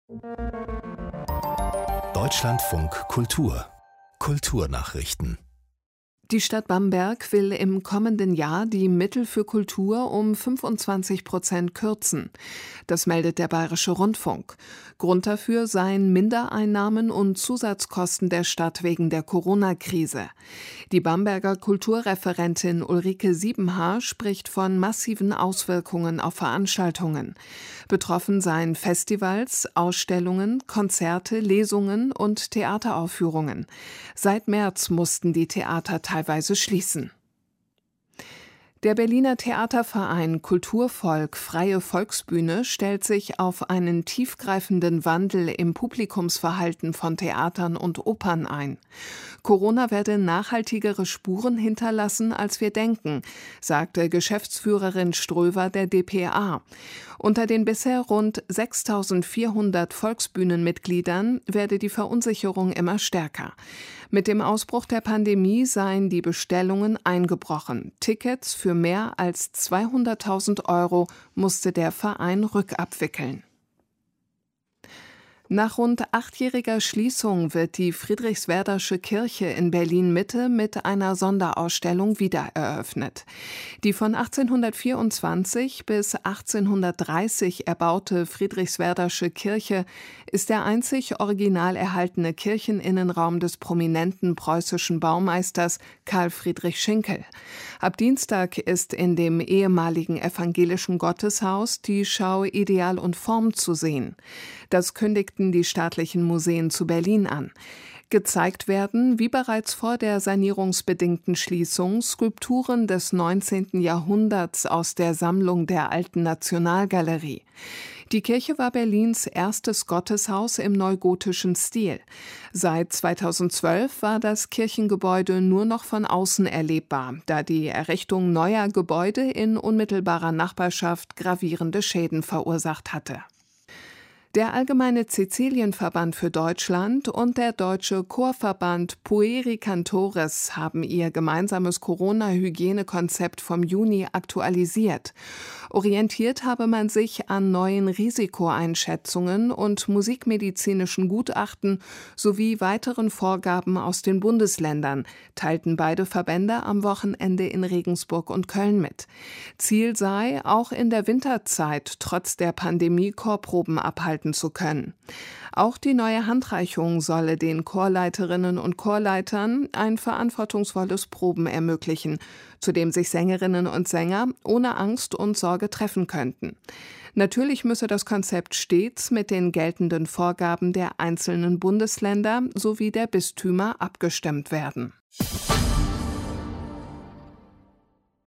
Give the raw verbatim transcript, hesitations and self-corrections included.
Deutschlandfunk Kultur Kulturnachrichten. Die Stadt Bamberg will im kommenden Jahr die Mittel für Kultur um fünfundzwanzig Prozent kürzen. Das meldet der Bayerische Rundfunk. Grund dafür seien Mindereinnahmen und Zusatzkosten der Stadt wegen der Corona-Krise. Die Bamberger Kulturreferentin Ulrike Siebenhaar spricht von massiven Auswirkungen auf Veranstaltungen. Betroffen seien Festivals, Ausstellungen, Konzerte, Lesungen und Theateraufführungen. Seit März mussten die Theater teilweise schließen. Der Berliner Theaterverein Kulturvolk Freie Volksbühne stellt sich auf einen tiefgreifenden Wandel im Publikumsverhalten von Theatern und Opern ein. Corona werde nachhaltigere Spuren hinterlassen, als wir denken, sagte Geschäftsführerin Ströver der D P A. Unter den bisher rund sechstausendvierhundert Volksbühnenmitgliedern werde die Verunsicherung immer stärker. Mit dem Ausbruch der Pandemie seien die Bestellungen eingebrochen. Tickets für mehr als zweihunderttausend Euro musste der Verein rückabwickeln. Nach rund achtjähriger Schließung wird die Friedrichswerdersche Kirche in Berlin-Mitte mit einer Sonderausstellung wiedereröffnet. Die von achtzehnhundertvierundzwanzig bis achtzehnhundertdreißig erbaute Friedrichswerdersche Kirche ist der einzig original erhaltene Kircheninnenraum des prominenten preußischen Baumeisters Karl Friedrich Schinkel. Ab Dienstag ist in dem ehemaligen evangelischen Gotteshaus die Schau Ideal und Form zu sehen. Das kündigten die staatlichen Museen zu Berlin an. Gezeigt werden, wie bereits vor der sanierungsbedingten Schließung, Skulpturen des neunzehnten Jahrhunderts aus der Sammlung der Alten Nationalgalerie. Die Kirche war Berlins erstes Gotteshaus im neugotischen Stil. Seit zweitausendzwölf war das Kirchengebäude nur noch von außen erlebbar, da die Errichtung neuer Gebäude in unmittelbarer Nachbarschaft gravierende Schäden verursacht hatte. Der Allgemeine Cäcilienverband für Deutschland und der Deutsche Chorverband Pueri Cantores haben ihr gemeinsames Corona-Hygienekonzept vom Juni aktualisiert. Orientiert habe man sich an neuen Risikoeinschätzungen und musikmedizinischen Gutachten sowie weiteren Vorgaben aus den Bundesländern, teilten beide Verbände am Wochenende in Regensburg und Köln mit. Ziel sei, auch in der Winterzeit trotz der Pandemie Chorproben abhalten zu können. Auch die neue Handreichung solle den Chorleiterinnen und Chorleitern ein verantwortungsvolles Proben ermöglichen, zu dem sich Sängerinnen und Sänger ohne Angst und Sorge treffen könnten. Natürlich müsse das Konzept stets mit den geltenden Vorgaben der einzelnen Bundesländer sowie der Bistümer abgestimmt werden.